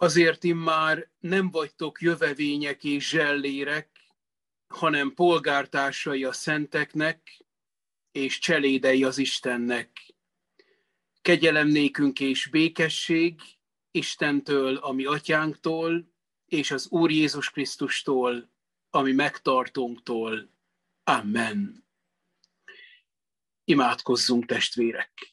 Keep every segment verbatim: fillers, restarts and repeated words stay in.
Azért immár nem vagytok jövevények és zsellérek, hanem polgártársai a szenteknek, és cselédei az Istennek. Kegyelem nékünk és békesség Istentől, ami atyánktól, és az Úr Jézus Krisztustól, ami megtartónktól. Amen. Imádkozzunk, testvérek!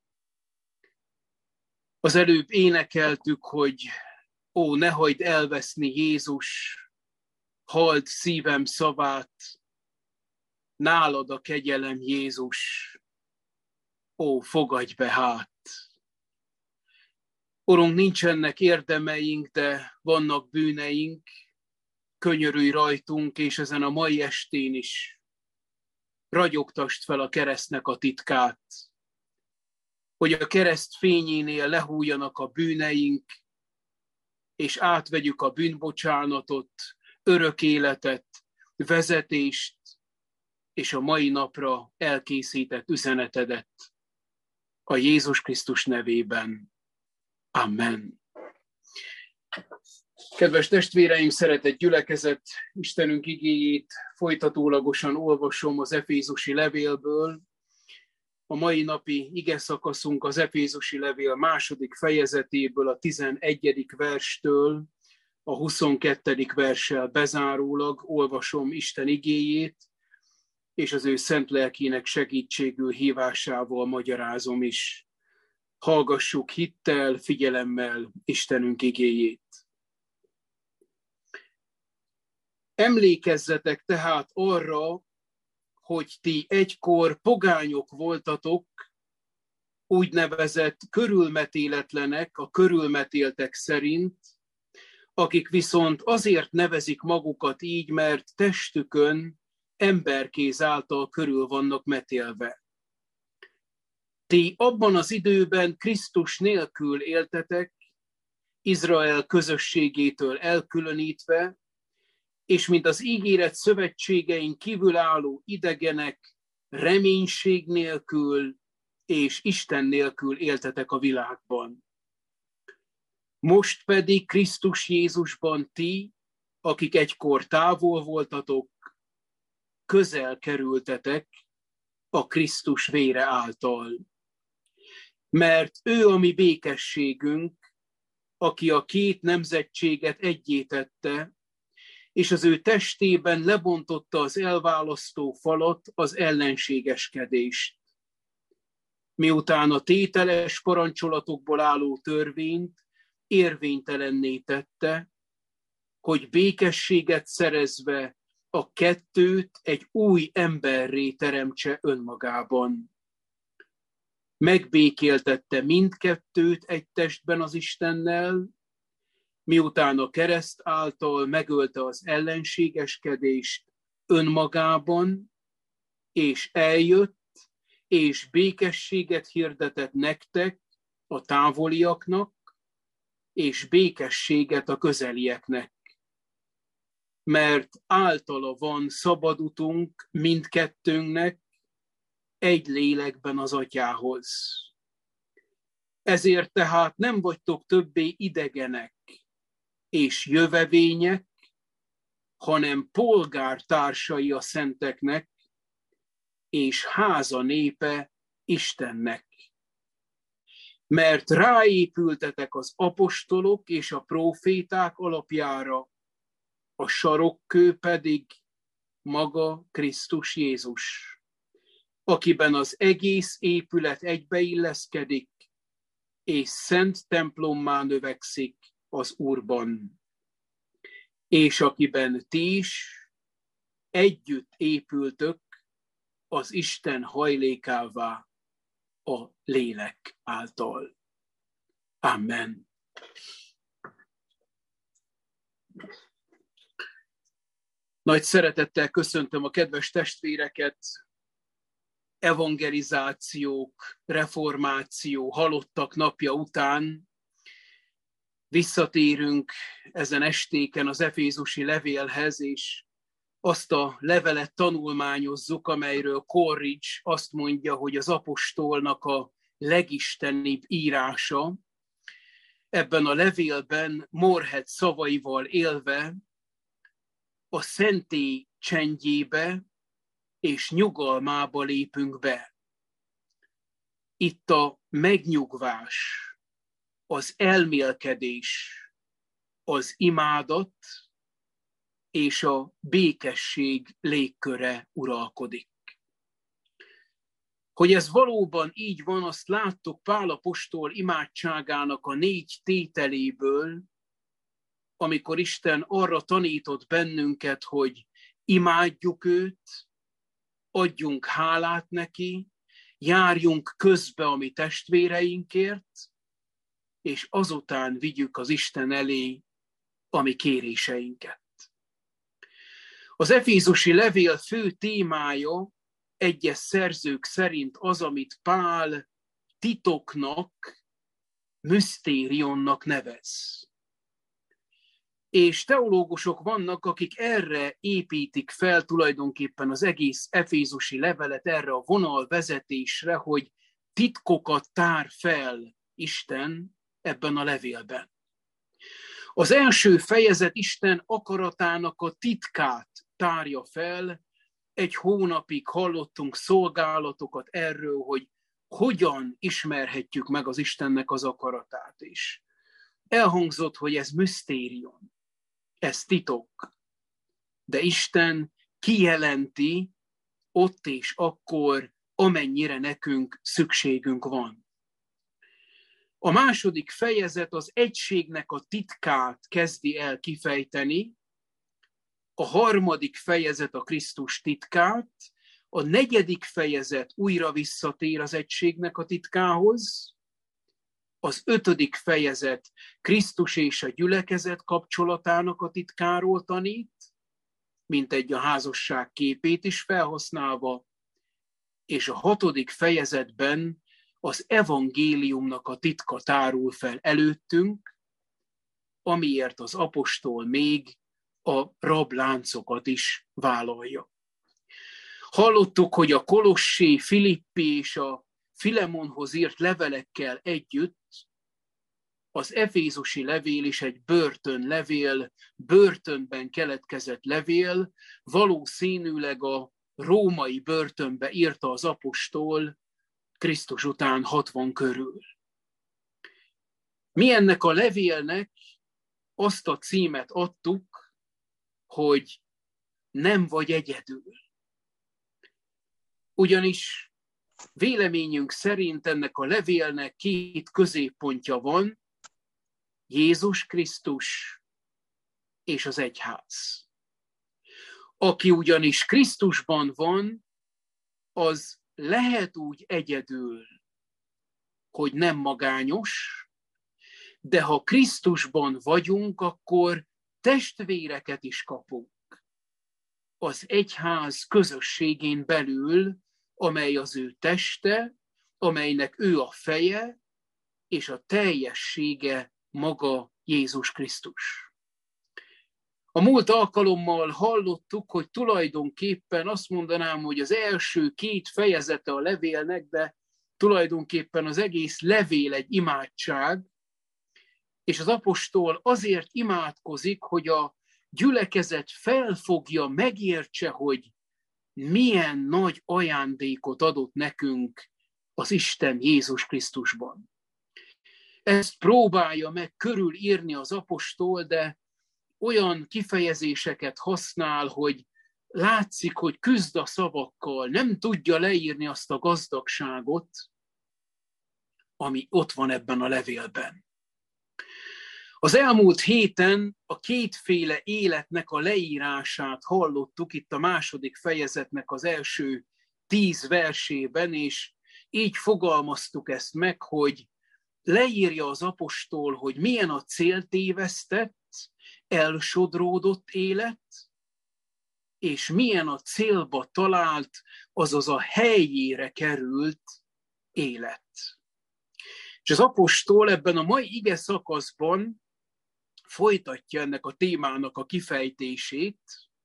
Az előbb énekeltük, hogy ó, ne hagyd elveszni Jézus, halld szívem szavát, nálad a kegyelem, Jézus, ó, fogadj be hát! Urunk, nincsenek érdemeink, de vannak bűneink, könyörülj rajtunk, és ezen a mai estén is ragyogtasd fel a keresztnek a titkát, hogy a kereszt fényénél lehújjanak a bűneink, és átvegyük a bűnbocsánatot, örök életet, vezetést, és a mai napra elkészített üzenetedet a Jézus Krisztus nevében. Amen. Kedves testvéreim, szeretett gyülekezet, Istenünk igéjét folytatólagosan olvasom az Efézusi levélből. A mai napi igeszakaszunk az Efézusi levél második fejezetéből, a tizenegyedik verstől a huszonkettedik verssel bezárólag olvasom Isten igéjét, és az ő szent lelkének segítségül hívásával magyarázom is. Hallgassuk hittel, figyelemmel Istenünk igéjét. Emlékezzetek tehát arra, hogy ti egykor pogányok voltatok, úgynevezett körülmetéletlenek a körülmetéltek szerint, akik viszont azért nevezik magukat így, mert testükön emberkéz által körül vannak metélve. Ti abban az időben Krisztus nélkül éltetek, Izrael közösségétől elkülönítve, és mint az ígéret szövetségein kívülálló idegenek, reménység nélkül és Isten nélkül éltetek a világban. Most pedig Krisztus Jézusban ti, akik egykor távol voltatok, közel kerültetek a Krisztus vére által. Mert ő a mi békességünk, aki a két nemzetséget egyé tette, és az ő testében lebontotta az elválasztó falat, az ellenségeskedést. Miután a tételes parancsolatokból álló törvényt érvénytelenné tette, hogy békességet szerezve a kettőt egy új emberré teremtse önmagában. Megbékéltette mindkettőt egy testben az Istennel, miután a kereszt által megölte az ellenségeskedést önmagában, és eljött, és békességet hirdetett nektek, a távoliaknak, és békességet a közelieknek. Mert általa van szabad utunk mindkettőnknek egy lélekben az Atyához. Ezért tehát nem vagytok többé idegenek és jövevények, hanem polgártársai a szenteknek, és háza népe Istennek. Mert ráépültetek az apostolok és a próféták alapjára, a sarokkő pedig maga Krisztus Jézus, akiben az egész épület egybeilleszkedik, és szent templommá növekszik az Úrban, és akiben ti is együtt épültök az Isten hajlékává a lélek által. Amen. Nagy szeretettel köszöntöm a kedves testvéreket, evangelizációk, reformáció, halottak napja után visszatérünk ezen estéken az efézusi levélhez, és azt a levelet tanulmányozzuk, amelyről Coleridge azt mondja, hogy az apostolnak a legistenibb írása. ebben a levélben Morehead szavaival élve a szentély csendjébe és nyugalmába lépünk be. Itt a megnyugvás, az elmélkedés, az imádat és a békesség légköre uralkodik. Hogy ez valóban így van, azt láttuk Pál apostol imádságának a négy tételéből, amikor Isten arra tanított bennünket, hogy imádjuk őt, adjunk hálát neki, járjunk közbe a mi testvéreinkért, és azután vigyük az Isten elé a mi kéréseinket. Az efézusi levél fő témája egyes szerzők szerint az, amit Pál titoknak, misztérionnak nevez. És teológusok vannak, akik erre építik fel tulajdonképpen az egész efézusi levelet, erre a vonalvezetésre, hogy titkokat tár fel Isten ebben a levélben. Az első fejezet Isten akaratának a titkát tárja fel. Egy hónapig hallottunk szolgálatokat erről, hogy hogyan ismerhetjük meg az Istennek az akaratát is. Elhangzott, hogy ez misztérium, ez titok, de Isten kijelenti ott és akkor, amennyire nekünk szükségünk van. A második fejezet az egységnek a titkát kezdi el kifejteni, a harmadik fejezet a Krisztus titkát, a negyedik fejezet újra visszatér az egységnek a titkához, az ötödik fejezet Krisztus és a gyülekezet kapcsolatának a titkáról tanít, mint egy a házasság képét is felhasználva, és a hatodik fejezetben az evangéliumnak a titka tárul fel előttünk, amiért az apostol még a rabláncokat is vállalja. Hallottuk, hogy a Kolossé, Filippi és a Filemonhoz írt levelekkel együtt az efézusi levél is egy börtönlevél, börtönben keletkezett levél, valószínűleg a római börtönbe írta az apostol Krisztus után hatvan körül. Mi ennek a levélnek azt a címet adtuk, hogy nem vagy egyedül. Ugyanis véleményünk szerint ennek a levélnek két középpontja van, Jézus Krisztus és az egyház. Aki ugyanis Krisztusban van, az lehet úgy egyedül, hogy nem magányos, de ha Krisztusban vagyunk, akkor testvéreket is kapunk az egyház közösségén belül, amely az ő teste, amelynek ő a feje, és a teljessége maga Jézus Krisztus. A múlt alkalommal hallottuk, hogy tulajdonképpen azt mondanám, hogy az első két fejezete a levélnek, de tulajdonképpen az egész levél egy imádság, és az apostol azért imádkozik, hogy a gyülekezet felfogja, megértse, hogy milyen nagy ajándékot adott nekünk az Isten Jézus Krisztusban. Ezt próbálja meg körülírni az apostol, de olyan kifejezéseket használ, hogy látszik, hogy küzd a szavakkal, nem tudja leírni azt a gazdagságot, ami ott van ebben a levélben. Az elmúlt héten a kétféle életnek a leírását hallottuk itt a második fejezetnek az első tíz versében, és így fogalmaztuk ezt meg, hogy leírja az apostol, hogy milyen a céltévesztett, elsodródott élet, és milyen a célba talált, azaz a helyére került élet. És az apostol ebben a mai ige szakaszban folytatja ennek a témának a kifejtését,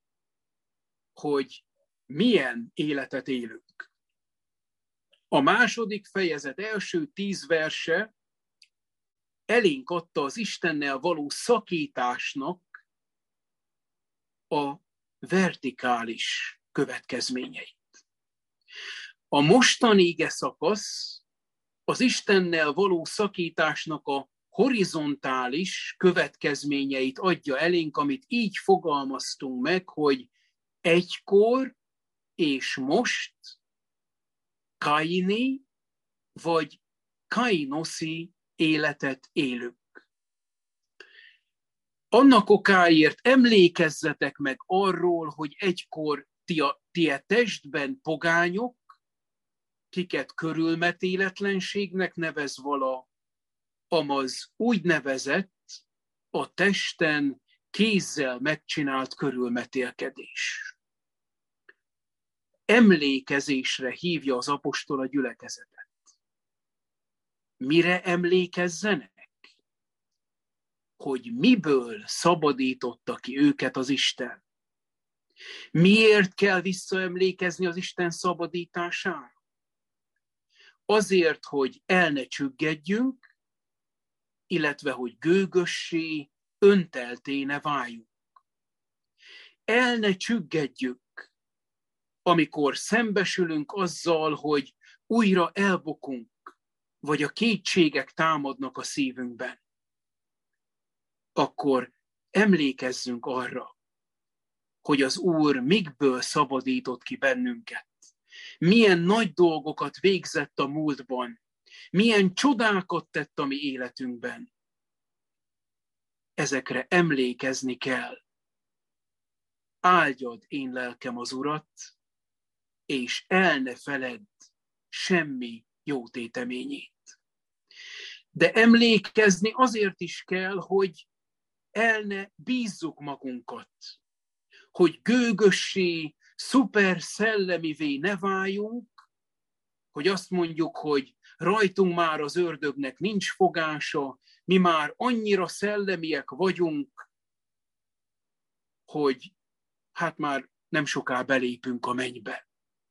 hogy milyen életet élünk. A második fejezet első tíz verse elénk adta az Istennel való szakításnak a vertikális következményeit. A mostani ige szakasz az Istennel való szakításnak a horizontális következményeit adja elénk, amit így fogalmaztunk meg, hogy egykor és most kaini vagy kainoszi életet élünk. Annak okáért emlékezzetek meg arról, hogy egykor ti a, ti a testben pogányok, kiket körülmetéletlenségnek nevez vala, amaz úgynevezett a testen kézzel megcsinált körülmetélkedés. Emlékezésre hívja az apostol a gyülekezetet. Mire emlékezzenek? Hogy miből szabadította ki őket az Isten. Miért kell visszaemlékezni az Isten szabadítására? Azért, hogy el ne csüggedjünk, illetve hogy gőgössé, öntelté ne váljunk. El ne csüggedjünk, amikor szembesülünk azzal, hogy újra elbukunk, vagy a kétségek támadnak a szívünkben. Akkor emlékezzünk arra, hogy az Úr mikből szabadított ki bennünket. Milyen nagy dolgokat végzett a múltban, milyen csodákat tett a mi életünkben. Ezekre emlékezni kell. Áldjad én lelkem az Urat, és el ne feledd semmi jó téteményét. De emlékezni azért is kell, hogy el ne bízzuk magunkat, hogy gőgössé, szuper szellemivé ne váljunk, hogy azt mondjuk, hogy rajtunk már az ördögnek nincs fogása, mi már annyira szellemiek vagyunk, hogy hát már nem soká belépünk a mennybe.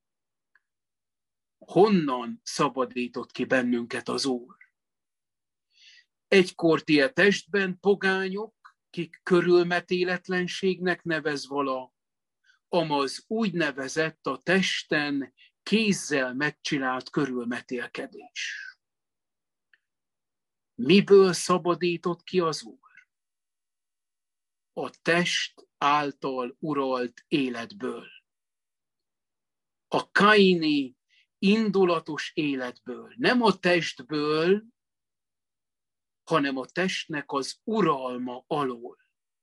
Honnan szabadított ki bennünket az Úr? Egykor ti a testben pogányok, kik körülmetéletlenségnek nevez vala, amaz úgynevezett a testen kézzel megcsinált körülmetélkedés. Miből szabadított ki az Úr? A test által uralt életből. A kaini indulatos életből. Nem a testből, hanem a testnek az uralma alól.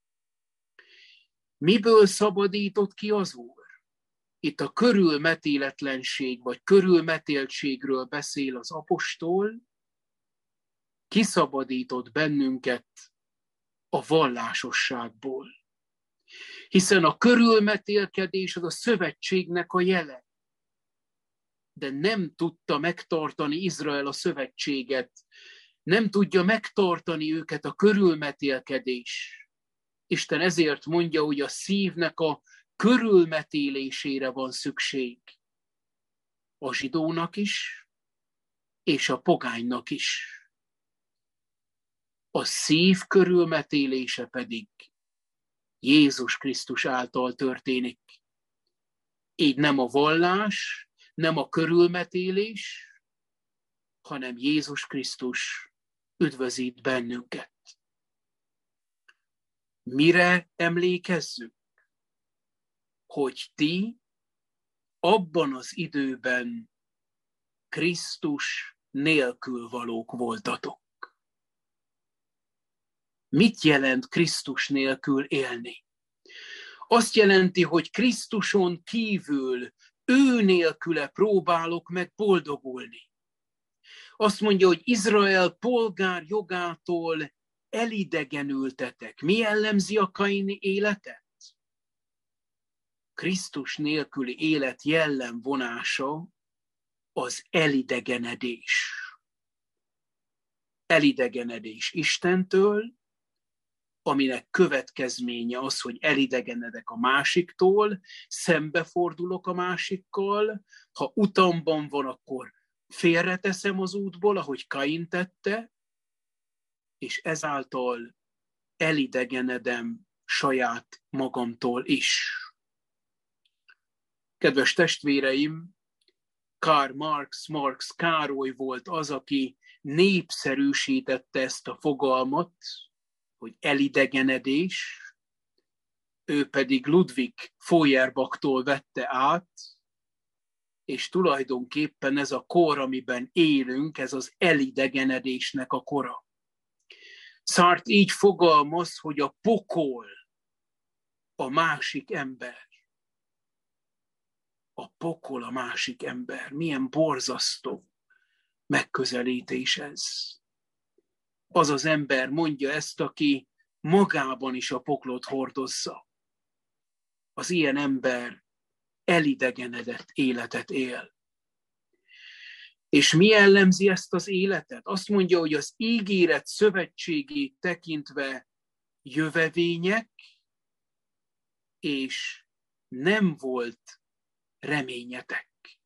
Miből szabadított ki az Úr? Itt a körülmetéletlenség vagy körülmetéltségről beszél az apostol, kiszabadított bennünket a vallásosságból. Hiszen a körülmetélkedés az a szövetségnek a jele. De nem tudta megtartani Izrael a szövetséget, nem tudja megtartani őket a körülmetélkedés. Isten ezért mondja, hogy a szívnek a körülmetélésére van szükség. A zsidónak is, és a pogánynak is. A szív körülmetélése pedig Jézus Krisztus által történik. Így nem a vallás, nem a körülmetélés, hanem Jézus Krisztus üdvözít bennünket. Mire emlékezzünk? Hogy ti abban az időben Krisztus nélkül valók voltatok. Mit jelent Krisztus nélkül élni? Azt jelenti, hogy Krisztuson kívül, ő nélküle próbálok meg boldogulni. Azt mondja, hogy Izrael polgár jogától elidegenültetek. Mi jellemzi a kaini életet? Krisztus nélküli élet jellemvonása az elidegenedés. Elidegenedés Istentől, aminek következménye az, hogy elidegenedek a másiktól, szembefordulok a másikkal, ha utamban van, akkor félreteszem az útból, ahogy Kain tette, és ezáltal elidegenedem saját magamtól is. Kedves testvéreim, Karl Marx, Marx Károly volt az, aki népszerűsítette ezt a fogalmat, hogy elidegenedés, ő pedig Ludwig Feuerbach-tól vette át, és tulajdonképpen ez a kor, amiben élünk, ez az elidegenedésnek a kora. Sartre így fogalmaz, hogy a pokol a másik ember. A pokol a másik ember. Milyen borzasztó megközelítés ez. Az az ember mondja ezt, aki magában is a poklot hordozza. Az ilyen ember elidegenedett életet él. És mi jellemzi ezt az életet? Azt mondja, hogy az ígéret szövetségét tekintve jövevények, és nem volt reményetek.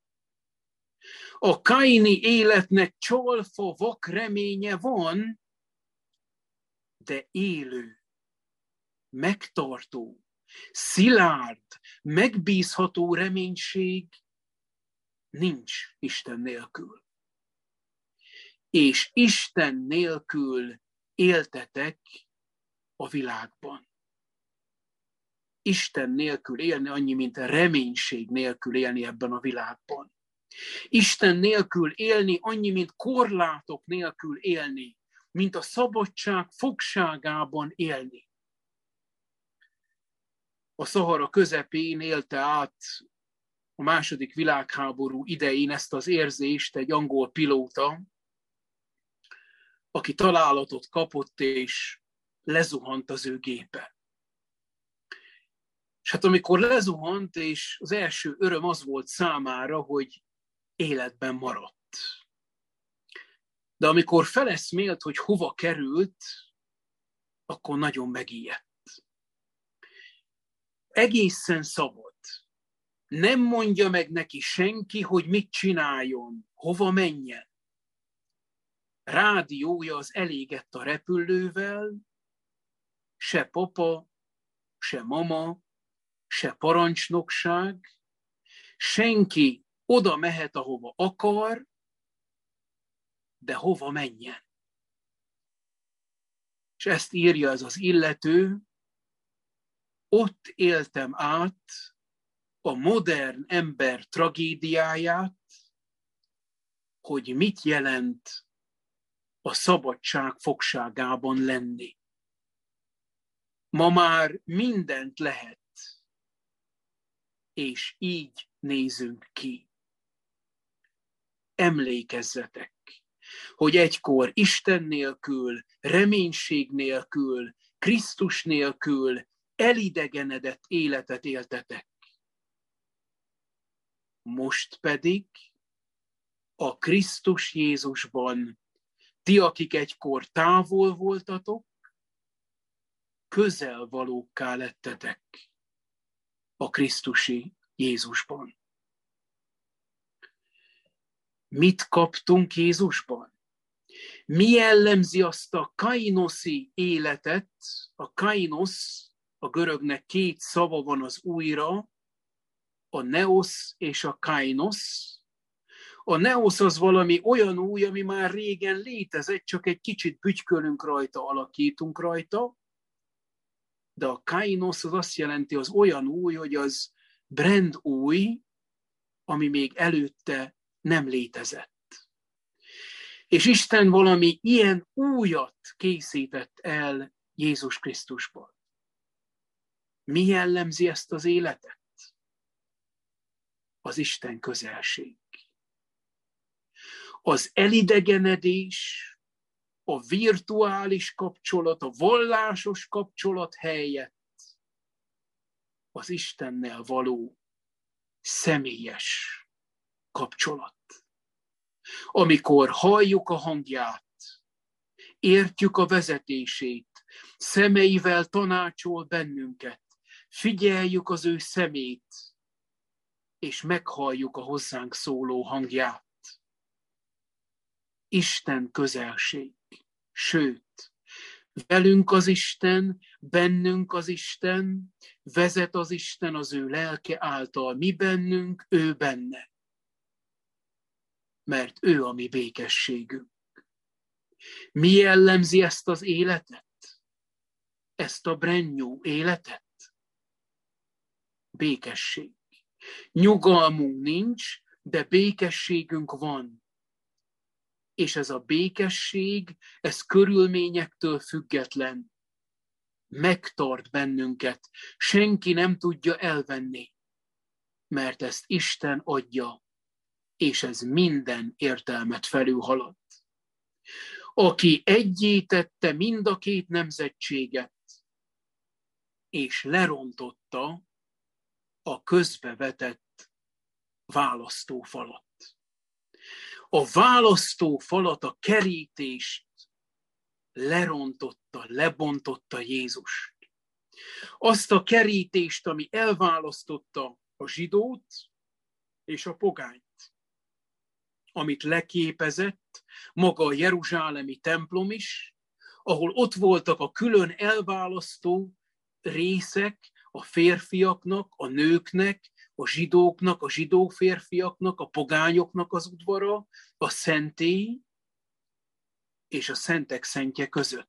A kaini életnek csalfa vak reménye van, de élő, megtartó, szilárd, megbízható reménység nincs Isten nélkül. És Isten nélkül éltetek a világban. Isten nélkül élni annyi, mint a reménység nélkül élni ebben a világban. Isten nélkül élni annyi, mint korlátok nélkül élni, mint a szabadság fogságában élni. A Szahara közepén élte át a második világháború idején ezt az érzést egy angol pilóta, aki találatot kapott, és lezuhant az ő gépe. És hát amikor lezuhant, és az első öröm az volt számára, hogy életben maradt. De amikor feleszmélt, hogy hova került, akkor nagyon megijedt. Egészen szabad. Nem mondja meg neki senki, hogy mit csináljon, hova menjen. Rádiója az elégett a repülővel, se papa, se mama, se parancsnokság, senki oda mehet, ahova akar, de hova menjen. És ezt írja ez az illető, ott éltem át a modern ember tragédiáját, hogy mit jelent a szabadság fogságában lenni. Ma már mindent lehet, és így nézünk ki. Emlékezzetek, hogy egykor Isten nélkül, reménység nélkül, Krisztus nélkül elidegenedett életet éltetek. Most pedig a Krisztus Jézusban, ti, akik egykor távol voltatok, közel valókká lettetek a Krisztusi Jézusban. Mit kaptunk Jézusban? Mi jellemzi azt a kainoszi életet? A kainos, a görögnek két szava van az újra, a neos és a kainos. A neos az valami olyan új, ami már régen létezett, csak egy kicsit bütykölünk rajta, alakítunk rajta, de a kainos az azt jelenti, az olyan új, hogy az brand új, ami még előtte nem létezett. És Isten valami ilyen újat készített el Jézus Krisztusban. Mi jellemzi ezt az életet? Az Isten közelség. Az elidegenedés, a virtuális kapcsolat, a vallásos kapcsolat helyett az Istennel való személyes kapcsolat. Amikor halljuk a hangját, értjük a vezetését, szemeivel tanácsol bennünket, figyeljük az ő szemét, és meghalljuk a hozzánk szóló hangját. Isten közelség, sőt, Velünk az Isten, bennünk az Isten, vezet az Isten az ő lelke által. Mi bennünk, ő benne. Mert ő a mi békességünk. Mi jellemzi ezt az életet? Ezt a brand new életet? Békesség. Nyugalmunk nincs, de békességünk van. És ez a békesség, ez körülményektől független. Megtart bennünket. Senki nem tudja elvenni, mert ezt Isten adja, és ez minden értelmet felülhalad. Aki egyé tette mind a két nemzetséget, és lerontotta a közbevetett választófalat. A választófalat, a kerítést lerontotta, lebontotta Jézus. Azt a kerítést, ami elválasztotta a zsidót és a pogányt, amit leképezett maga a jeruzsálemi templom is, ahol ott voltak a külön elválasztó részek a férfiaknak, a nőknek, a zsidóknak, a zsidó férfiaknak, a pogányoknak az udvara, a szentély és a szentek szentje között.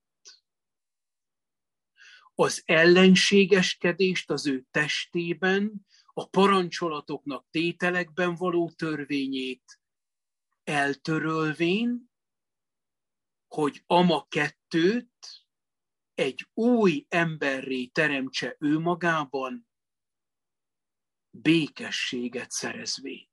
Az ellenségeskedést az ő testében, a parancsolatoknak tételekben való törvényét eltörölvén, hogy ama kettőt egy új emberré teremtse ő magában, békességet szerezvén.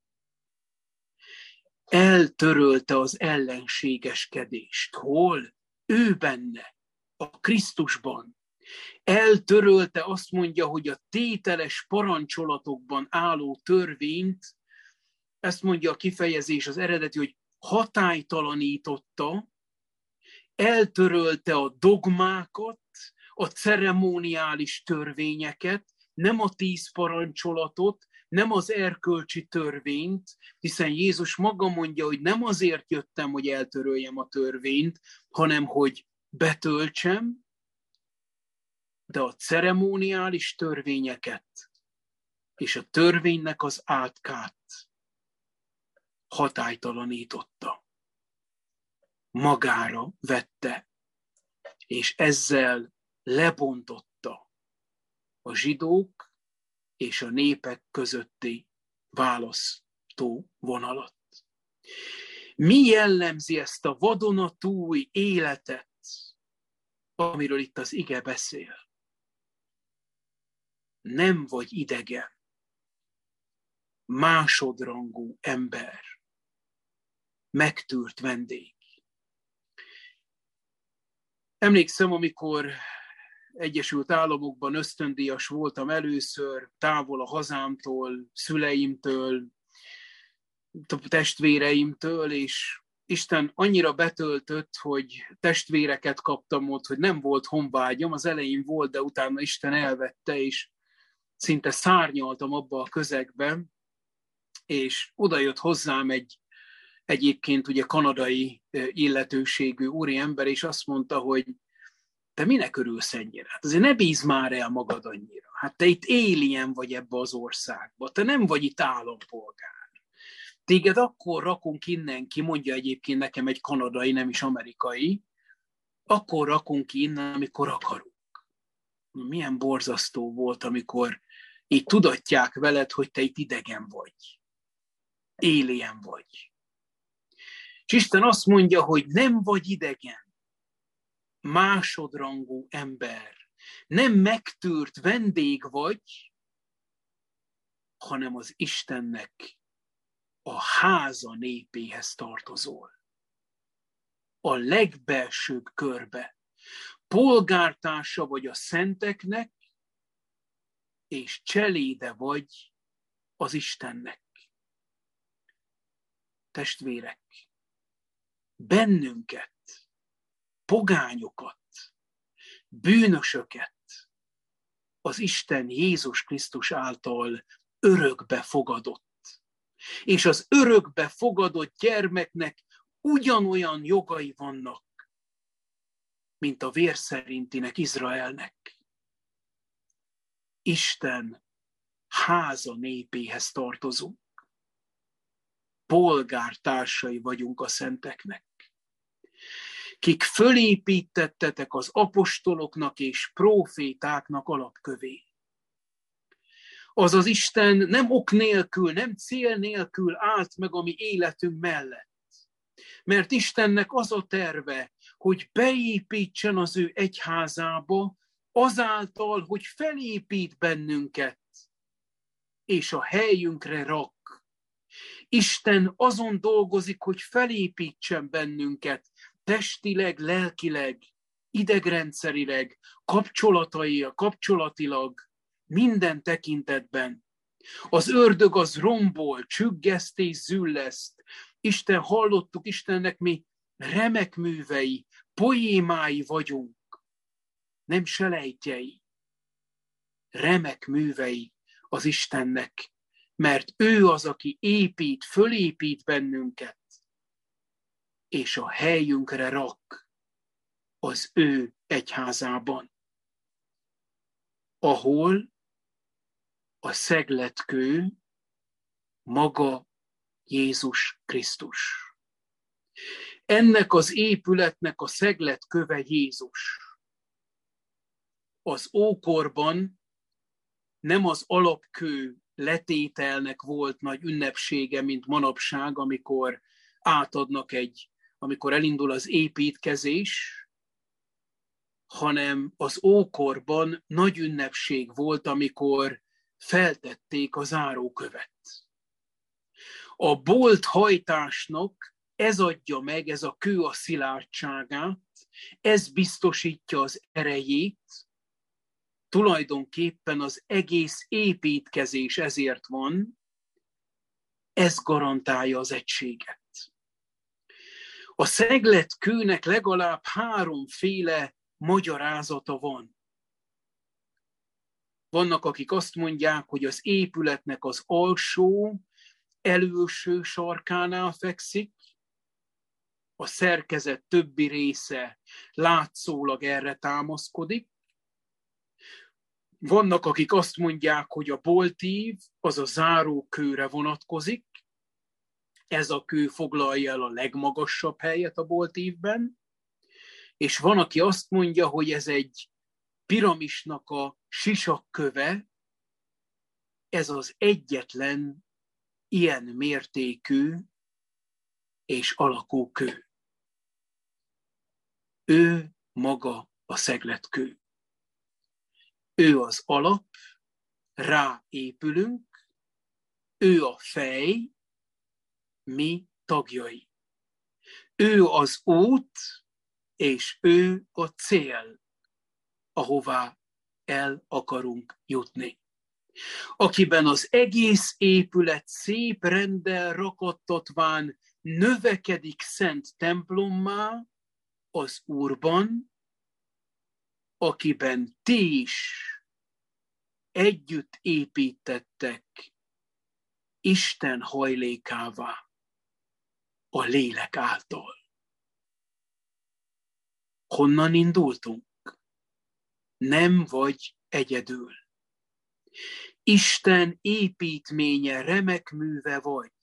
Eltörölte az ellenségeskedést. Hol? Ő benne, a Krisztusban. Eltörölte, azt mondja, hogy a tételes parancsolatokban álló törvényt, ezt mondja a kifejezés az eredeti, hogy hatálytalanította, eltörölte a dogmákat, a ceremoniális törvényeket, nem a tíz parancsolatot, nem az erkölcsi törvényt, hiszen Jézus maga mondja, hogy nem azért jöttem, hogy eltöröljem a törvényt, hanem hogy betöltsem, de a ceremoniális törvényeket és a törvénynek az átkát hatálytalanította. Magára vette, és ezzel lebontotta a zsidók és a népek közötti választó vonalat. Mi jellemzi ezt a vadonatúj életet, amiről itt az ige beszél? Nem vagy idegen, másodrangú ember, megtűrt vendég. Emlékszem, amikor Egyesült Államokban ösztöndíjas voltam először, távol a hazámtól, szüleimtől, testvéreimtől, és Isten annyira betöltött, hogy testvéreket kaptam ott, hogy nem volt honvágyam, az elején volt, de utána Isten elvette, és szinte szárnyaltam abba a közegben, és oda jött hozzám egy egyébként ugye kanadai illetőségű úriember, és azt mondta, hogy te minek örülsz ennyire? Hát azért ne bízz már el magad annyira. Hát te itt alien vagy ebbe az országba, te nem vagy itt állampolgár. Téged akkor rakunk innen ki, mondja egyébként nekem egy kanadai, nem is amerikai, akkor rakunk ki innen, amikor akarunk. Milyen borzasztó volt, amikor így tudatják veled, hogy te itt idegen vagy. Alien vagy. És Isten azt mondja, hogy nem vagy idegen, másodrangú ember, nem megtűrt vendég vagy, hanem az Istennek a háza népéhez tartozol. A legbelsőbb körbe. Polgártársa vagy a szenteknek, és cseléde vagy az Istennek. Testvérek, bennünket, pogányokat, bűnösöket az Isten Jézus Krisztus által örökbe fogadott. És az örökbe fogadott gyermeknek ugyanolyan jogai vannak, mint a vér szerintinek Izraelnek. Isten háza népéhez tartozunk. Polgártársai vagyunk a szenteknek. Kik fölépítettetek az apostoloknak és prófétáknak alapkövé. Azaz Isten nem ok nélkül, nem cél nélkül állt meg a mi életünk mellett. Mert Istennek az a terve, hogy beépítsen az ő egyházába, azáltal, hogy felépít bennünket, és a helyünkre rak. Isten azon dolgozik, hogy felépítsen bennünket, testileg, lelkileg, idegrendszerileg, kapcsolatai, kapcsolatilag, minden tekintetben. Az ördög az rombol, csüggeszt és zülleszt. Isten, hallottuk, Istennek mi remek művei, poémái vagyunk, nem selejtjei. Remek művei az Istennek, mert ő az, aki épít, fölépít bennünket, és a helyünkre rak az ő egyházában, ahol a szegletkő maga Jézus Krisztus. Ennek az épületnek a szegletköve Jézus. Az ókorban nem az alapkő letételnek volt nagy ünnepsége, mint manapság, amikor átadnak egy, amikor elindul az építkezés, hanem az ókorban nagy ünnepség volt, amikor feltették a zárókövet. A bolthajtásnak ez adja meg, ez a kő a szilárdságát, ez biztosítja az erejét, tulajdonképpen az egész építkezés ezért van, ez garantálja az egységet. A szegletkőnek legalább háromféle magyarázata van. Vannak, akik azt mondják, hogy az épületnek az alsó, előső sarkánál fekszik, a szerkezet többi része látszólag erre támaszkodik. Vannak, akik azt mondják, hogy a boltív az a zárókőre vonatkozik, ez a kő foglalja el a legmagasabb helyet a boltívben, és van, aki azt mondja, hogy ez egy piramisnak a sisakköve, ez az egyetlen ilyen mértékű és alakú kő. Ő maga a szegletkő. Ő az alap, rá épülünk, ő a fej, mi tagjai. Ő az út, és ő a cél, ahová el akarunk jutni. Akiben az egész épület szép renddel rakattatván növekedik szent templommá az Úrban, akiben ti is együtt építettek Isten hajlékává a lélek által. Honnan indultunk? Nem vagy egyedül. Isten építménye, remek műve vagy.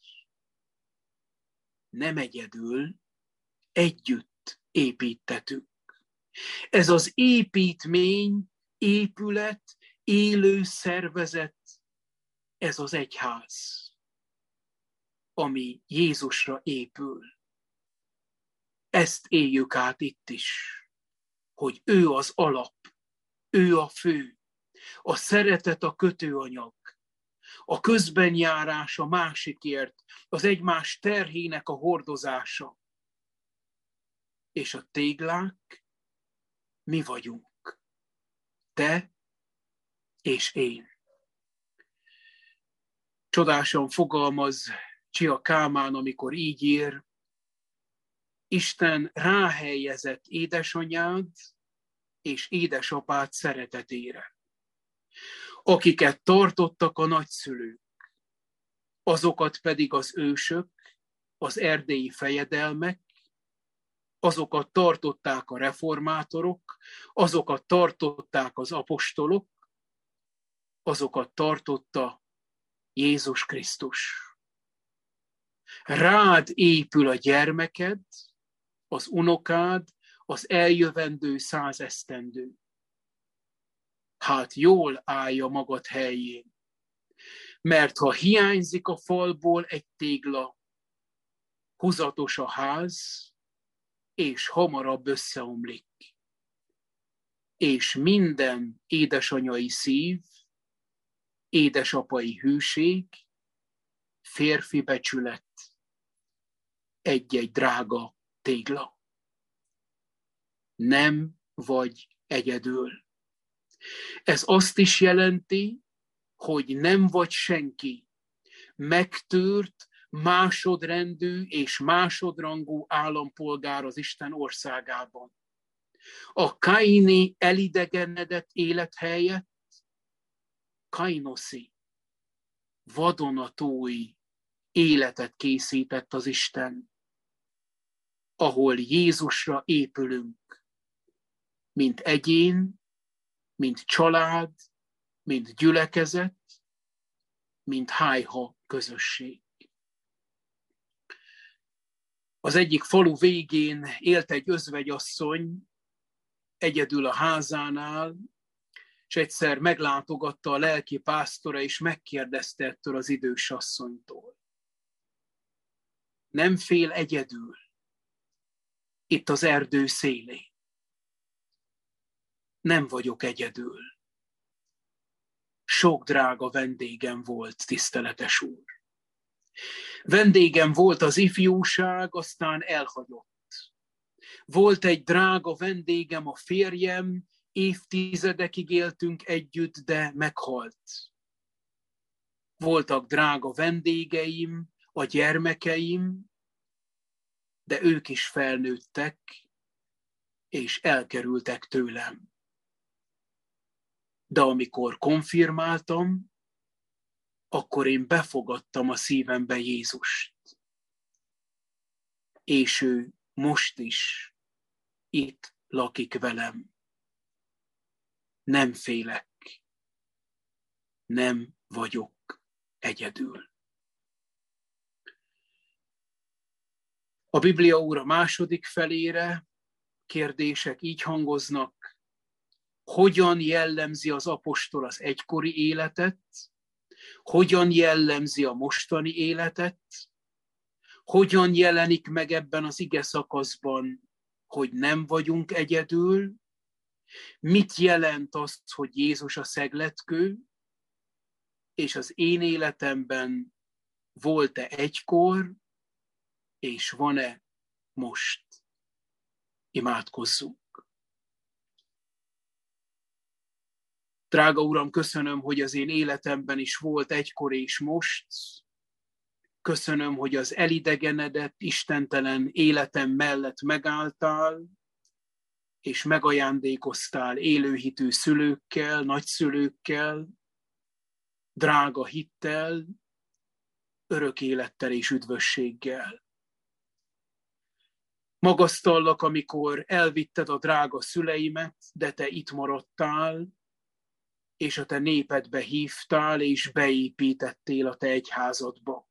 Nem egyedül, együtt építetünk. Ez az építmény, épület, élő szervezet, ez az egyház, ami Jézusra épül. Ezt éljük át itt is, hogy ő az alap, ő a fő, a szeretet a kötőanyag, a közbenjárás a másikért, az egymás terhének a hordozása. És a téglák mi vagyunk, te és én. Csodásan fogalmaz Csia Kálmán, amikor így ír: Isten ráhelyezett édesanyád és édesapád szeretetére, akiket tartottak a nagyszülők, azokat pedig az ősök, az erdélyi fejedelmek, azokat tartották a reformátorok, azokat tartották az apostolok, azokat tartotta Jézus Krisztus. Rád épül a gyermeked, az unokád, az eljövendő száz esztendő. Hát jól állja magad helyén, mert ha hiányzik a falból egy tégla, húzatos a ház, és hamarabb összeomlik. És minden édesanyai szív, édesapai hűség, férfi becsület, egy-egy drága tégla. Nem vagy egyedül. Ez azt is jelenti, hogy nem vagy senki, megtört, másodrendű és másodrangú állampolgár az Isten országában. A kaini elidegenedett élet helyett kainoszi, vadonatói életet készített az Isten, ahol Jézusra épülünk, mint egyén, mint család, mint gyülekezet, mint hájha közösség. Az egyik falu végén élt egy özvegyasszony, egyedül a házánál, és egyszer meglátogatta a lelki pásztora, és megkérdezte ettől az idős asszonytól. Nem fél egyedül itt az erdő szélén? Nem vagyok egyedül. Sok drága vendégem volt, tiszteletes úr. Vendégem volt az ifjúság, aztán elhagyott. Volt egy drága vendégem, a férjem, évtizedekig éltünk együtt, de meghalt. Voltak drága vendégeim, a gyermekeim, de ők is felnőttek, és elkerültek tőlem. De amikor konfirmáltam, akkor én befogadtam a szívembe Jézust. És ő most is itt lakik velem. Nem félek, nem vagyok egyedül. A Biblia óra második felére kérdések így hangoznak: hogyan jellemzi az apostol az egykori életet? Hogyan jellemzi a mostani életet? Hogyan jelenik meg ebben az ige szakaszban, hogy nem vagyunk egyedül? Mit jelent az, hogy Jézus a szegletkő? És az én életemben volt-e egykor, és van-e most? Imádkozzunk. Drága Uram, köszönöm, hogy az én életemben is volt egykor és most. Köszönöm, hogy az elidegenedett, istentelen életem mellett megálltál, és megajándékoztál élőhitű szülőkkel, nagyszülőkkel, drága hittel, örök élettel és üdvösséggel. Magasztallak, amikor elvitted a drága szüleimet, de te itt maradtál, és a te népedbe hívtál, és beépítettél a te egyházadba.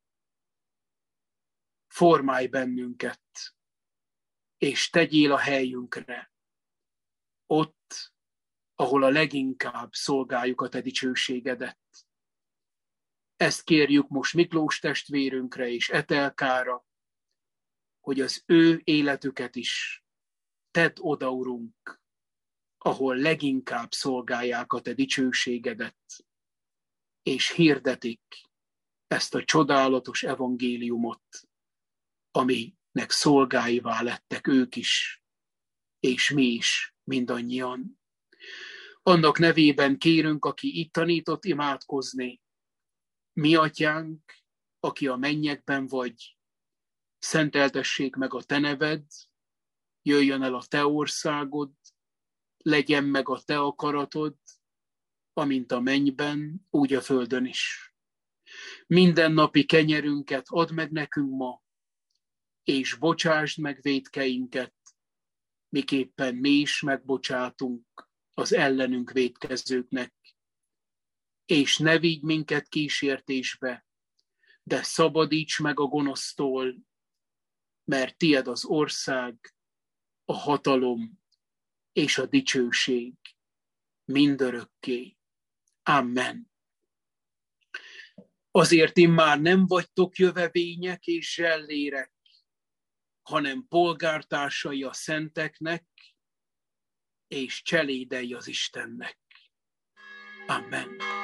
Formálj bennünket, és tegyél a helyünkre, ott, ahol a leginkább szolgáljuk a te dicsőségedet. Ezt kérjük most Miklós testvérünkre és Etelkára, hogy az ő életüket is tedd oda, Urunk, ahol leginkább szolgálják a te dicsőségedet, és hirdetik ezt a csodálatos evangéliumot, aminek szolgáivá lettek ők is, és mi is mindannyian. Annak nevében kérünk, aki itt tanított imádkozni: mi atyánk, aki a mennyekben vagy, szenteltessék meg a te neved, jöjjön el a te országod, legyen meg a te akaratod, amint a mennyben, úgy a földön is. Mindennapi kenyerünket add meg nekünk ma, és bocsásd meg vétkeinket, miképpen mi is megbocsátunk az ellenünk vétkezőknek. És ne vigy minket kísértésbe, de szabadíts meg a gonosztól, mert tied az ország, a hatalom és a dicsőség mindörökké. Amen. Azért immár nem vagytok jövevények és zsellérek, hanem polgártársai a szenteknek, és cselédei az Istennek. Amen.